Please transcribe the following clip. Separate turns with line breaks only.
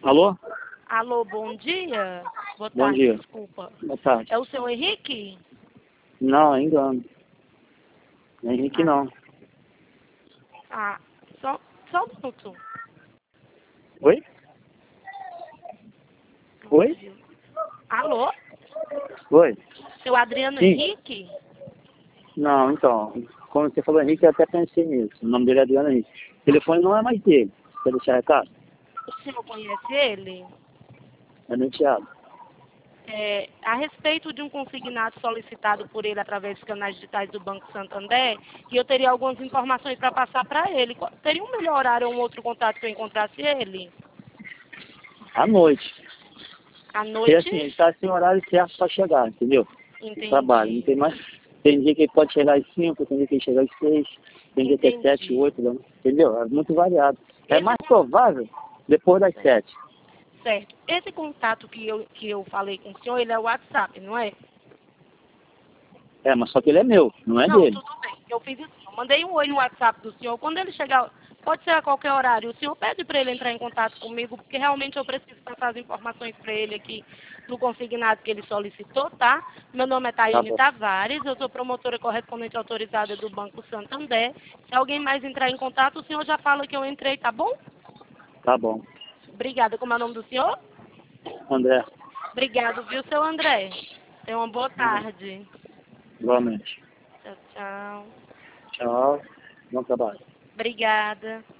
Alô?
Alô, bom dia. Boa
Bom
tarde,
dia.
desculpa.
Boa tarde.
É o seu Henrique?
Não, é engano. Não é Henrique, não.
Ah, só um minuto.
Oi? Oi?
Alô?
Oi?
Seu Adriano
Sim.
Henrique?
Não, então, quando você falou Henrique, eu até pensei nisso. O nome dele é Adriano Henrique. O telefone não é mais dele. Quer deixar recado?
O senhor conhece ele?
É meu enteado.
A respeito de um consignado solicitado por ele através dos canais digitais do Banco Santander, e eu teria algumas informações para passar para ele. Teria um melhor horário ou um outro contato que eu encontrasse ele?
À noite.
À
Porque
noite?
assim, ele tá sem horário certo para chegar, entendeu? No trabalho. Não
Entendi.
tem mais. Tem dia que ele pode chegar às 5, tem dia que ele chega às 6, tem dia que é 7,
Entendi.
8, entendeu? É muito variado. É
Esse
mais provável depois das 7.
Certo. Esse contato que eu falei com o senhor, ele é o WhatsApp, não é?
É, mas só que ele é meu, não é
Não,
dele.
tudo bem. Eu fiz assim, eu mandei um oi no WhatsApp do senhor. Quando ele chegar, pode ser a qualquer horário, o senhor pede para ele entrar em contato comigo, porque realmente eu preciso passar as informações para ele aqui no consignado que ele solicitou, tá? Meu nome é
Tá
Taiane
bom.
Tavares, eu sou promotora correspondente autorizada do Banco Santander. Se alguém mais entrar em contato, o senhor já fala que eu entrei, tá bom?
Tá bom.
Obrigada. Como é o nome do senhor?
André,
Obrigado, viu, seu André? Tenha uma boa tarde.
igualmente.
Tchau, tchau.
Tchau. Bom trabalho.
Obrigada.